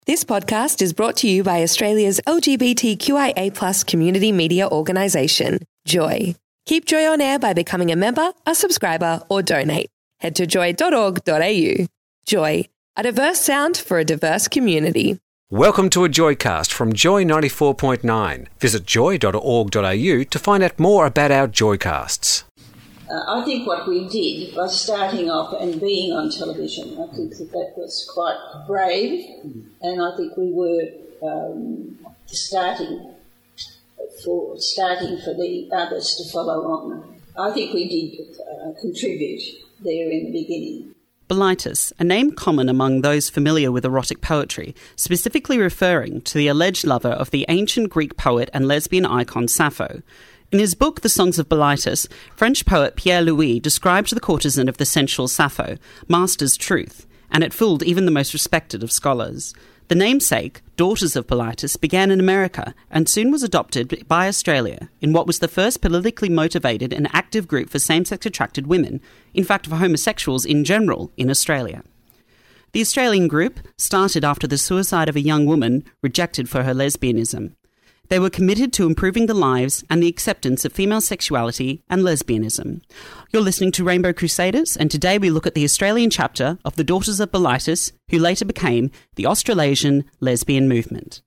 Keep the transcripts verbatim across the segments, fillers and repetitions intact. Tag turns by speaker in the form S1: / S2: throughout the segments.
S1: This podcast is brought to you by Australia's L G B T Q I A plus community media organisation, Joy. Keep Joy on air by becoming a member, a subscriber or donate. Head to joy dot org dot a u. Joy, a diverse sound for a diverse community.
S2: Welcome to a Joycast from Joy ninety-four point nine. Visit joy dot org dot a u to find out more about our Joycasts.
S3: Uh, I think what we did by starting off and being on television, I think that that was quite brave, and I think we were um, starting for starting for the others to follow on. I think we did uh, contribute there in the beginning.
S4: Bilitis, a name common among those familiar with erotic poetry, specifically referring to the alleged lover of the ancient Greek poet and lesbian icon Sappho. In his book, The Songs of Bilitis, French poet Pierre Louis described the courtesan of the sensual Sappho, Master's Truth, and it fooled even the most respected of scholars. The namesake, Daughters of Bilitis, began in America and soon was adopted by Australia in what was the first politically motivated and active group for same-sex attracted women, in fact for homosexuals in general, in Australia. The Australian group started after the suicide of a young woman rejected for her lesbianism. They were committed to improving the lives and the acceptance of female sexuality and lesbianism. You're listening to Rainbow Crusaders, and today we look at the Australian chapter of the Daughters of Bilitis, who later became the Australasian Lesbian Movement.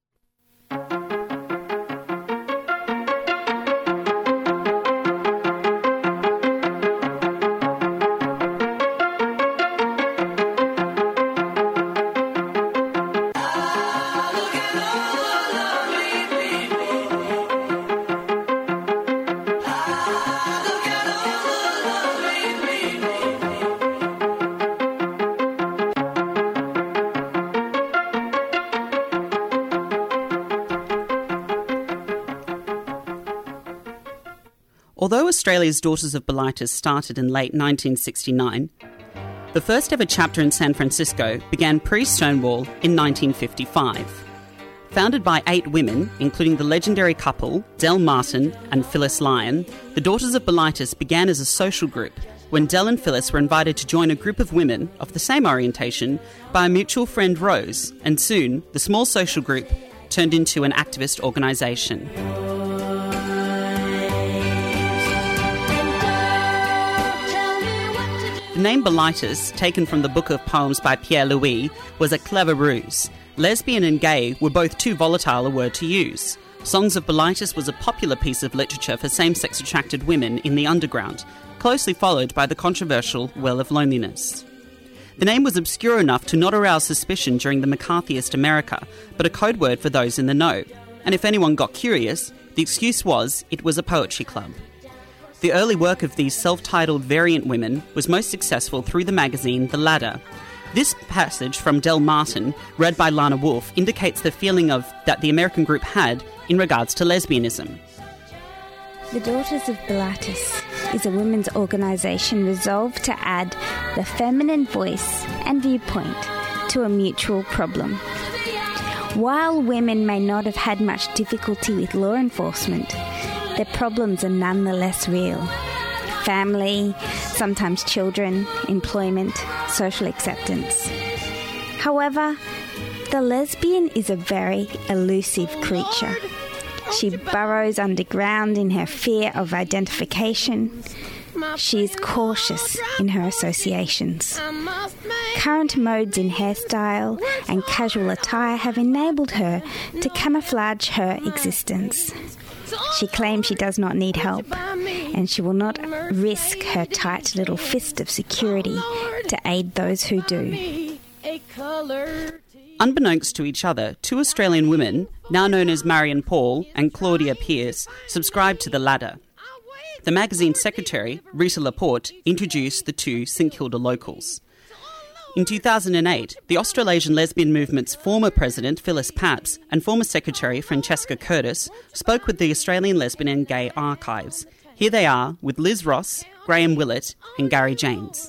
S4: Although Australia's Daughters of Bilitis started in late nineteen sixty-nine, the first ever chapter in San Francisco began pre-Stonewall in nineteen fifty-five. Founded by eight women, including the legendary couple Del Martin and Phyllis Lyon, the Daughters of Bilitis began as a social group when Del and Phyllis were invited to join a group of women of the same orientation by a mutual friend, Rose, and soon the small social group turned into an activist organisation. The name Bilitis, taken from the book of poems by Pierre Louis, was a clever ruse. Lesbian and gay were both too volatile a word to use. Songs of Bilitis was a popular piece of literature for same-sex attracted women in the underground, closely followed by the controversial Well of Loneliness. The name was obscure enough to not arouse suspicion during the McCarthyist America, but a code word for those in the know. And if anyone got curious, the excuse was it was a poetry club. The early work of these self-titled variant women was most successful through the magazine The Ladder. This passage from Del Martin, read by Lana Wolf, indicates the feeling of that the American group had in regards to lesbianism.
S5: The Daughters of Bilitis is a women's organisation resolved to add the feminine voice and viewpoint to a mutual problem. While women may not have had much difficulty with law enforcement, their problems are nonetheless real. Family, sometimes children, employment, social acceptance. However, the lesbian is a very elusive creature. She burrows underground in her fear of identification. She is cautious in her associations. Current modes in hairstyle and casual attire have enabled her to camouflage her existence. She claims she does not need help, and she will not risk her tight little fist of security to aid those who do.
S4: Unbeknownst to each other, two Australian women, now known as Marion Paul and Claudia Pierce, subscribed to The Ladder. The magazine's secretary, Rita Laporte, introduced the two St Kilda locals. In two thousand eight, the Australasian Lesbian Movement's former president, Phyllis Papps, and former secretary, Francesca Curtis, spoke with the Australian Lesbian and Gay Archives. Here they are with Liz Ross, Graham Willett and Gary James.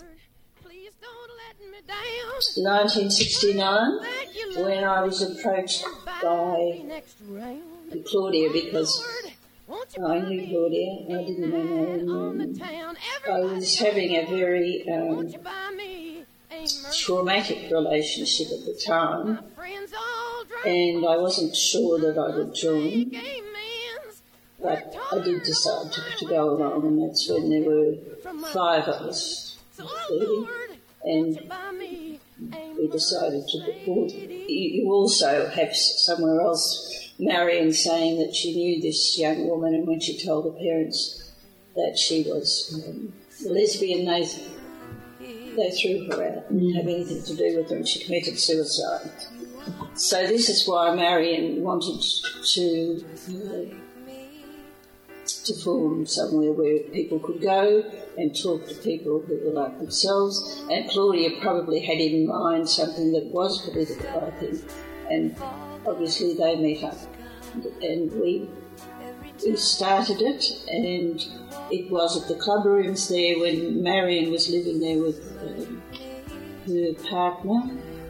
S3: nineteen sixty-nine, when I was approached by Claudia, because I knew Claudia, I didn't know her. I was having a very um, traumatic relationship at the time, and I wasn't sure that I would join, but I did decide to, to go along, and that's when there were five of us, and we decided to report. You also have somewhere else Marion saying that she knew this young woman, and when she told her parents that she was um, lesbian, they, they threw her out and didn't have anything to do with her, and she committed suicide. So this is why Marion wanted to uh, to form somewhere where people could go and talk to people who were like themselves. And Claudia probably had in mind something that was political, I think. And obviously they met up, and we we started it, and it was at the club rooms there when Marion was living there with um, her partner.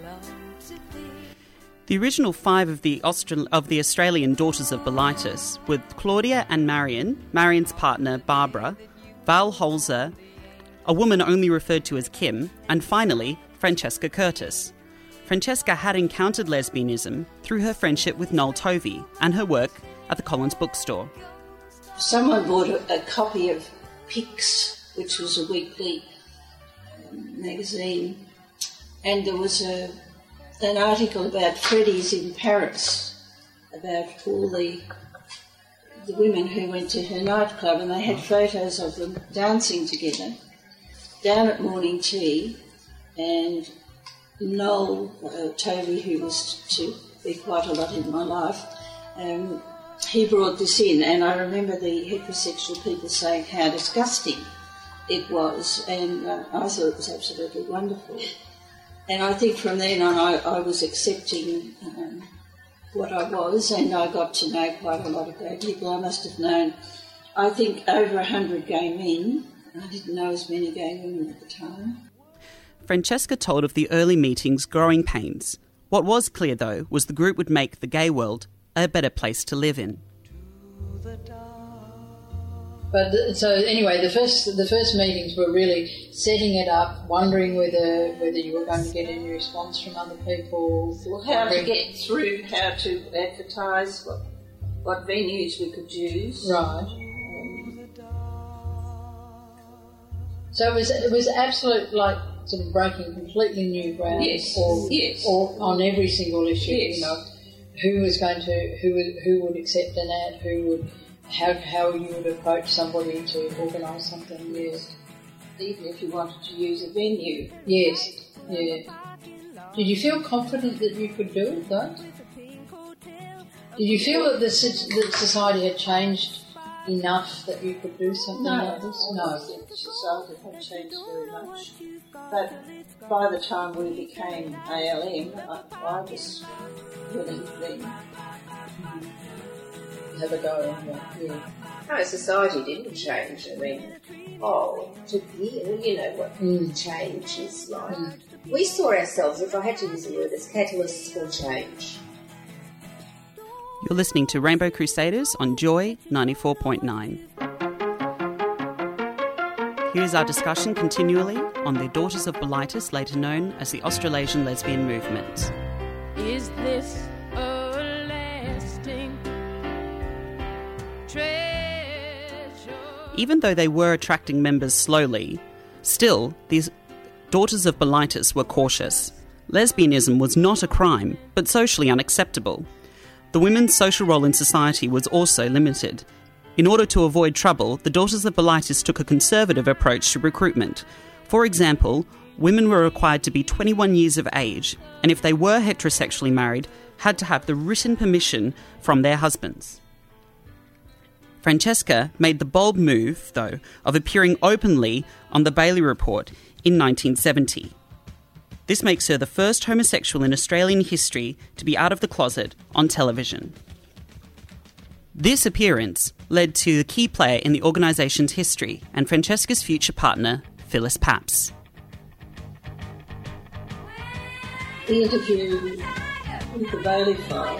S4: The original five of the, Austral- of the Australian Daughters of Bilitis were Claudia and Marion, Marion's partner Barbara, Val Holzer, a woman only referred to as Kim, and finally Francesca Curtis. Francesca had encountered lesbianism through her friendship with Noel Tovey and her work at the Collins bookstore.
S3: Someone bought a, a copy of Pix, which was a weekly um, magazine, and there was a an article about Freddy's in Paris, about all the the women who went to her nightclub, and they had photos of them dancing together down at morning tea. And Noel uh, Tovey, who was to be quite a lot in my life, um, he brought this in, and I remember the heterosexual people saying how disgusting it was, and uh, I thought it was absolutely wonderful. And I think from then on I, I was accepting um, what I was, and I got to know quite a lot of gay people. I must have known, I think, over a hundred gay men. I didn't know as many gay women at the time.
S4: Francesca told of the early meetings' growing pains. What was clear, though, was the group would make the gay world a better place to live in.
S6: But so anyway, the first the first meetings were really setting it up, wondering whether whether you were going to get any response from other people.
S3: Well, how to get through, how to advertise, what what venues we could use.
S6: Right. Um, so it was it was absolute, like, sort of breaking completely new ground.
S3: Yes.
S6: Or,
S3: yes.
S6: or on every single issue.
S3: Yes.
S6: You know, who was going to who would who would accept an ad, who would. How how you would approach somebody to organise something, yes.
S3: Even if you wanted to use a venue.
S6: Yes, yeah. Did you feel confident that you could do it, though? Did you feel that the that society had changed enough that you could do something
S3: no,
S6: like this?
S3: No, I think society had changed very much. But by the time we became A L M, I, I was willing then. Mm-hmm. Have a go on that, yeah.
S7: No, society didn't change. I mean, oh, it took years, you know what mm. change is like. Mm. We saw ourselves, if I had to use a word, as catalysts for change.
S4: You're listening to Rainbow Crusaders on Joy ninety-four point nine. Here is our discussion continually on the Daughters of Bilitis, later known as the Australasian Lesbian Movement.
S8: Is this a lasting treasure?
S4: Even though they were attracting members slowly, still, these Daughters of Bilitis were cautious. Lesbianism was not a crime, but socially unacceptable. The women's social role in society was also limited. In order to avoid trouble, the Daughters of Bilitis took a conservative approach to recruitment. For example, women were required to be twenty-one years of age, and if they were heterosexually married, had to have the written permission from their husbands. Francesca made the bold move, though, of appearing openly on the Bailey Report in nineteen seventy. This makes her the first homosexual in Australian history to be out of the closet on television. This appearance led to the key player in the organisation's history and Francesca's future partner, Phyllis Papps.
S3: The interview with the Bailey file.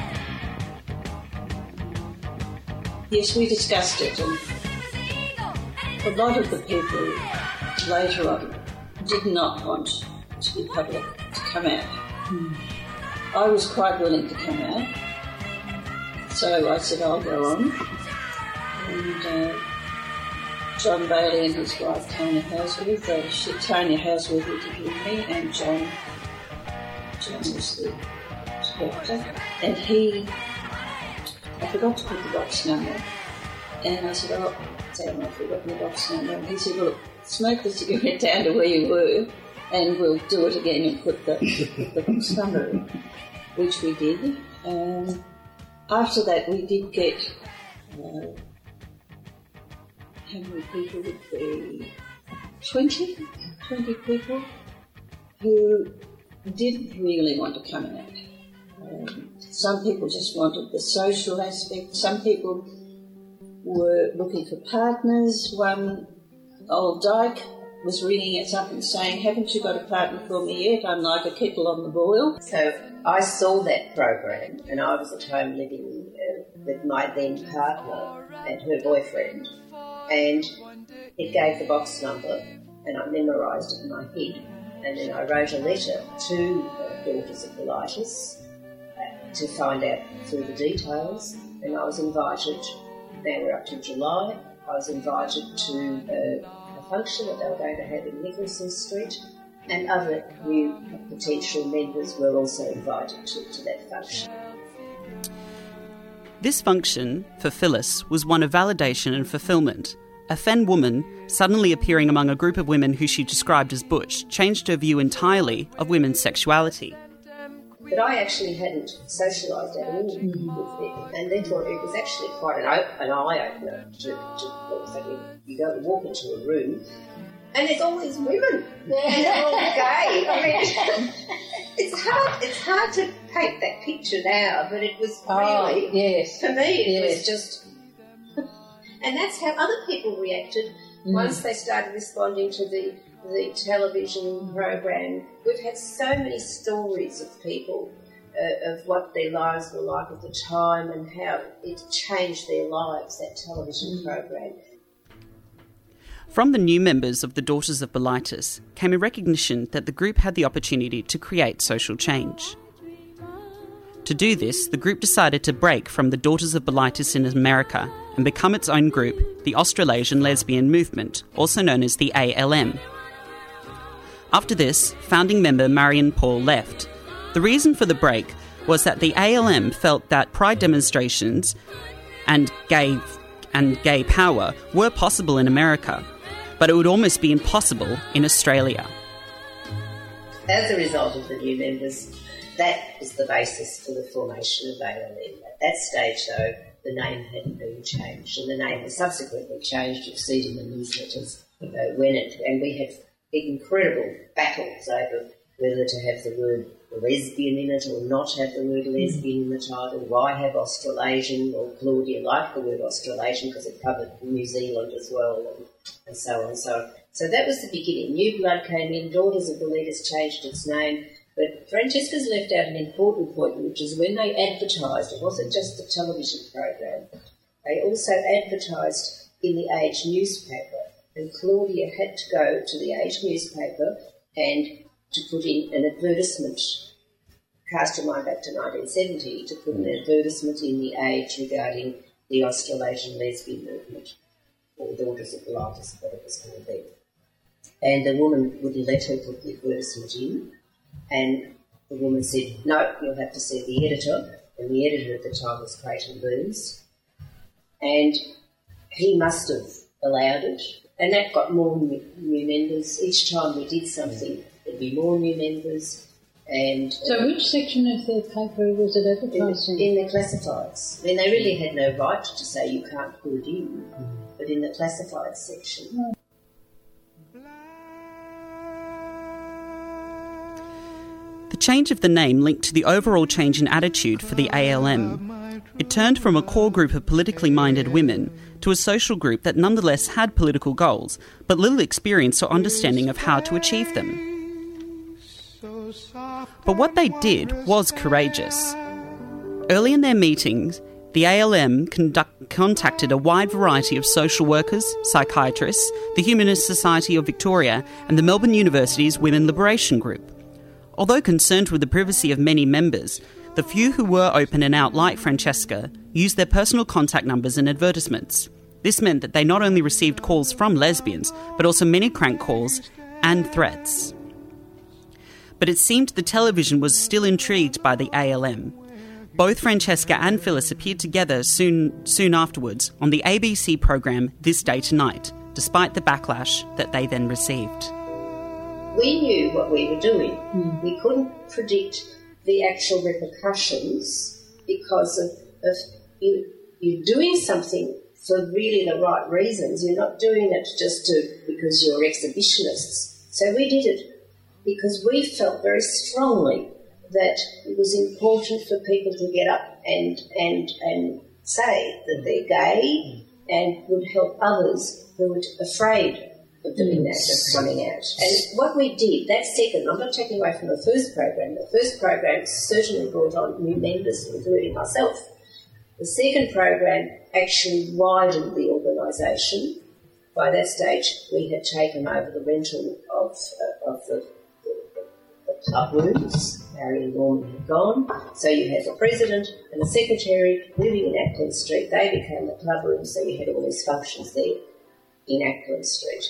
S3: Yes, we discussed it, and a lot of the people later on did not want to be public, to come out. Mm. I was quite willing to come out. So I said, I'll go on. And uh, John Bailey and his wife, Tanya Housworth, uh, she, Tanya Housworth interviewed me, and John, John was the director. And he, I forgot to put the box number. And I said, oh, damn, I've forgotten the box number. And he said, well, smoke the cigarette down to where you were, and we'll do it again and put the, the box number in, which we did. Um, after that, we did get, uh, how many people would be? twenty? twenty people who didn't really want to come out. Um, some people just wanted the social aspect. Some people were looking for partners. One old dyke was ringing us up and saying, haven't you got a partner for me yet? I'm like a kettle on the boil.
S7: So I saw that program, and I was at home living uh, with my then partner and her boyfriend, and it gave the box number, and I memorised it in my head, and then I wrote a letter to the Daughters of Bilitis uh, to find out through the details, and I was invited. Now we're up to July. I was invited to uh, a function that they were going to have in Nicholson Street, and other new potential members were also invited to, to that function.
S4: This function, for Phyllis, was one of validation and fulfilment. A Fen woman, suddenly appearing among a group of women who she described as butch, changed her view entirely of women's sexuality.
S7: But I actually hadn't socialised at all with them, and therefore it was actually quite an, op- an eye-opener to, to what was happening. You go and walk into a room, and there's all these women, and they're all gay. I mean, it's hard. It's hard to paint that picture now, but it was really,
S6: oh, yes.
S7: for me, it
S6: yes.
S7: was just, and that's how other people reacted mm. once they started responding to the. the television program. We've had so many stories of people, uh, of what their lives were like at the time and how it changed their lives, that television mm. program.
S4: From the new members of the Daughters of Bilitis came a recognition that the group had the opportunity to create social change. To do this, the group decided to break from the Daughters of Bilitis in America and become its own group, the Australasian Lesbian Movement, also known as the A L M. After this, founding member Marion Paul left. The reason for the break was that the A L M felt that pride demonstrations and gay and gay power were possible in America, but it would almost be impossible in Australia.
S7: As a result of the new members, that was the basis for the formation of A L M. At that stage, though, the name hadn't been changed, and the name was subsequently changed. You've seen in the newsletters uh, when it, and we had incredible battles over whether to have the word lesbian in it or not have the word lesbian in the title. Why have Australasian? Or Claudia liked the word Australasian because it covered New Zealand as well, and, and so on. So, so that was the beginning. New blood came in. Daughters of Bilitis changed its name. But Francesca's left out an important point, which is when they advertised, it wasn't just the television program, they also advertised in the Age newspaper. And Claudia had to go to the Age newspaper and to put in an advertisement, cast your mind back to nineteen seventy, to put an advertisement in the Age regarding the Australasian Lesbian Movement, or Daughters of Bilitis, what it was called then. And the woman wouldn't let her put the advertisement in, and the woman said, no, you'll have to see the editor, and the editor at the time was Clayton Burns, and he must have allowed it. And that got more new, new members. Each time we did something, there'd be more new members. And
S6: So uh, which section of the paper was it advertised in?
S7: In, in the classifieds. I mean, they really had no right to say you can't put it in, but in the classified section.
S6: Oh.
S4: The change of the name linked to the overall change in attitude for the A L M. It turned from a core group of politically minded women to a social group that nonetheless had political goals, but little experience or understanding of how to achieve them. But what they did was courageous. Early in their meetings, the A L M conduct- contacted a wide variety of social workers, psychiatrists, the Humanist Society of Victoria, and the Melbourne University's Women Liberation Group. Although concerned with the privacy of many members, the few who were open and out like Francesca used their personal contact numbers in advertisements. This meant that they not only received calls from lesbians, but also many crank calls and threats. But it seemed the television was still intrigued by the A L M. Both Francesca and Phyllis appeared together soon, soon afterwards on the A B C programme This Day Tonight, despite the backlash that they then received.
S7: We knew what we were doing. Mm. We couldn't predict the actual repercussions because of, of you, you're doing something for really the right reasons. You're not doing it just to because you're exhibitionists. So we did it because we felt very strongly that it was important for people to get up and and and say that they're gay and would help others who were afraid of doing that, of coming out. And what we did, that second, I'm not taking away from the first program, the first program certainly brought on new members, including myself. The second program actually widened the organisation. By that stage, we had taken over the rental of, uh, of the, the, the club rooms. Harry and Norman had gone. So you had the president and the secretary living in Acland Street. They became the club rooms, so you had all these functions there in Acland Street.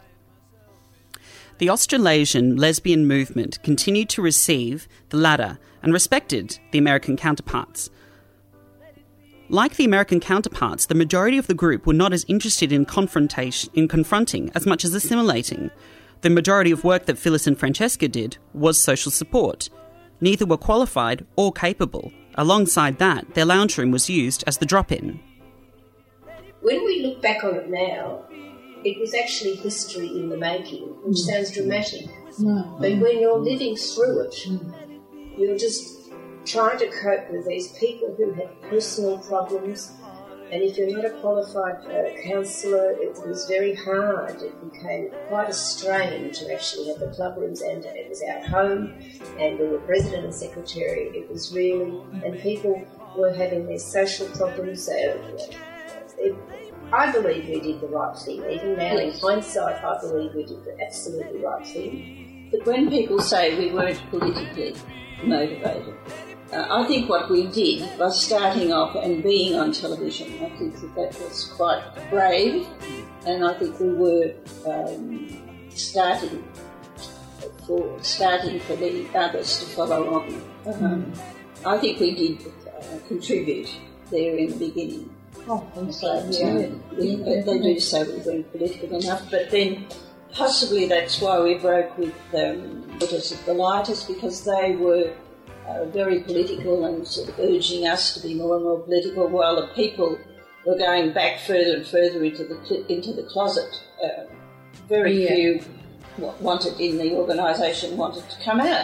S4: The Australasian lesbian movement continued to receive the latter and respected the American counterparts. Like the American counterparts, the majority of the group were not as interested in confrontation, in confronting as much as assimilating. The majority of work that Phyllis and Francesca did was social support. Neither were qualified or capable. Alongside that, their lounge room was used as the drop-in.
S7: When we look back on it now, it was actually history in the making, which mm. sounds dramatic. No. But when you're living through it, mm. you're just trying to cope with these people who had personal problems. And if you're not a qualified uh, counsellor, it was very hard. It became quite a strain to actually have the club rooms, and it was our home, and we were president and secretary. It was really, and people were having their social problems. So it, I believe we did the right thing. Even now, in hindsight, I believe we did the absolutely right thing.
S3: But when people say we weren't politically motivated, uh, I think what we did by starting off and being on television, I think that that was quite brave, and I think we were um, starting for starting for the others to follow on. Um, I think we did uh, contribute there in the beginning.
S6: Oh, I'm
S3: so, yeah, we, they do say we weren't political enough, but then possibly that's why we broke with um, Daughters of Bilitis, because they were uh, very political and sort of urging us to be more and more political, while the people were going back further and further into the into the closet. Uh, very yeah. few wanted in the organisation wanted to come out.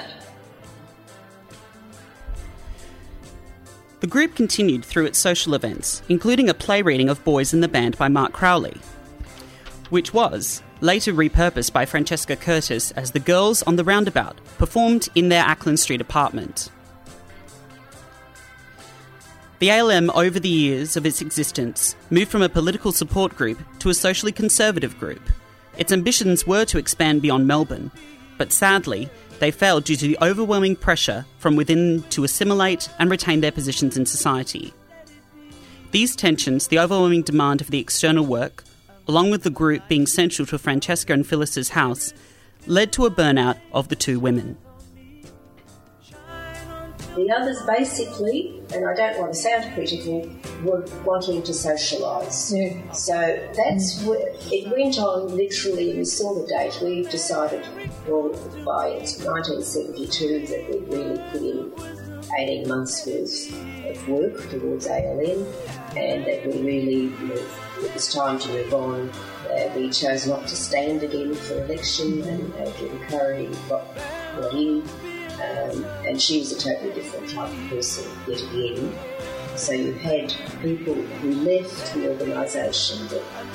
S4: The group continued through its social events, including a play reading of Boys in the Band by Mark Crowley, which was later repurposed by Francesca Curtis as The Girls on the Roundabout, performed in their Acland Street apartment. The A L M, over the years of its existence, moved from a political support group to a socially conservative group. Its ambitions were to expand beyond Melbourne, but sadly, they failed due to the overwhelming pressure from within to assimilate and retain their positions in society. These tensions, the overwhelming demand of the external work, along with the group being central to Francesca and Phyllis's house, led to a burnout of the two women.
S7: The others basically, and I don't want to sound critical, were wanting to socialise. Yeah. So that's where it went on literally. We saw the date. We decided, well, by nineteen seventy-two that we'd really put in eighteen months worth of work towards A L M, and that we really, you know, it was time to move on. Uh, we chose not to stand again for election, and Adrian Curry got, got in. Um, and she was a totally different type of person yet again. So you had people who left the organisation,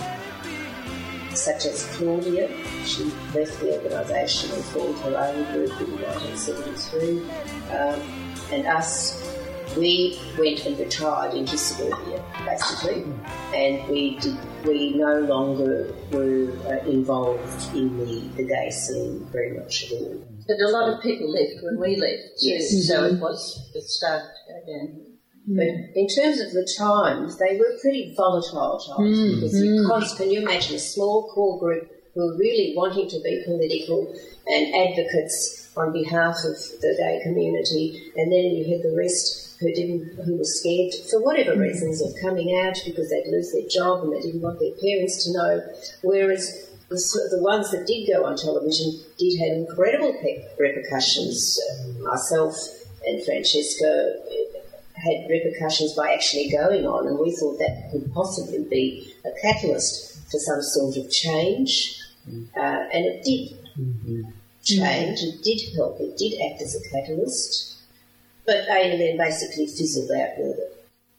S7: such as Claudia. She left the organisation and formed her own group in nineteen seventy-three. Um, and us, we went and retired into suburbia, basically, and we did. We no longer were uh, involved in the, the gay scene very much at all.
S3: But a lot of people left when we left too,
S7: Yes.
S3: so it was, it started to go down.
S7: But in terms of the times, they were pretty volatile times
S6: Mm,
S7: because you const- can you imagine a small core group who were really wanting to be political and advocates on behalf of the gay community, and then you had the rest who didn't, who were scared for whatever reasons of coming out because they'd lose their job and they didn't want their parents to know. Whereas the, the ones that did go on television did have incredible pe- repercussions. Uh, myself and Francesca had repercussions by actually going on, and we thought that could possibly be a catalyst for some sort of change, uh, and it did mm-hmm. change, it did help, it did act as a catalyst, but A L M basically fizzled out with it.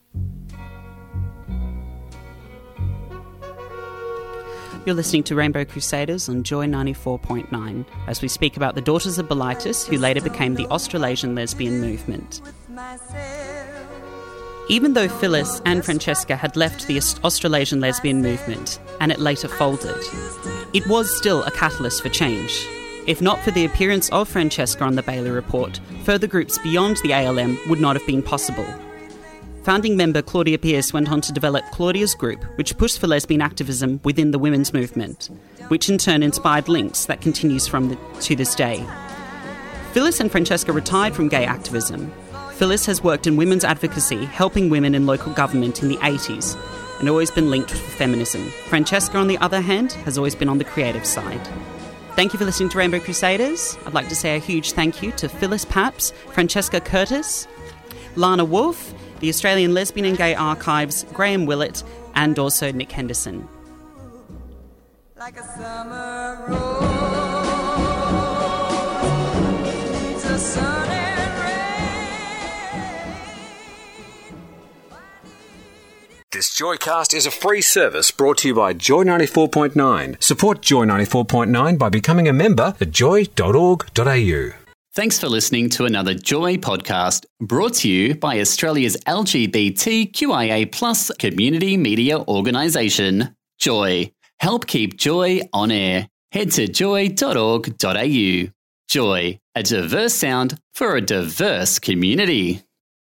S4: You're listening to Rainbow Crusaders on Joy ninety-four point nine as we speak about the Daughters of Bilitis, who later became the Australasian lesbian movement. Even though Phyllis and Francesca had left the Australasian lesbian movement and it later folded, it was still a catalyst for change. If not for the appearance of Francesca on the Bailey Report, further groups beyond the A L M would not have been possible. Founding member Claudia Pearce went on to develop Claudia's Group, which pushed for lesbian activism within the women's movement, which in turn inspired Links that continues from the, to this day. Phyllis and Francesca retired from gay activism. Phyllis has worked in women's advocacy, helping women in local government in the eighties, and always been linked with feminism. Francesca, on the other hand, has always been on the creative side. Thank you for listening to Rainbow Crusaders. I'd like to say a huge thank you to Phyllis Paps, Francesca Curtis, Lana Wolf, the Australian Lesbian and Gay Archives, Graham Willett, and also Nick Henderson.
S9: Like a summer rose, needs a sun and rain.
S2: This Joycast is a free service brought to you by Joy ninety-four point nine. Support Joy ninety-four point nine by becoming a member at joy dot org dot a u.
S10: Thanks for listening to another Joy podcast brought to you by Australia's L G B T Q I A plus community media organisation, Joy. Help keep Joy on air. Head to joy dot org dot a u. Joy, a diverse sound for a diverse community.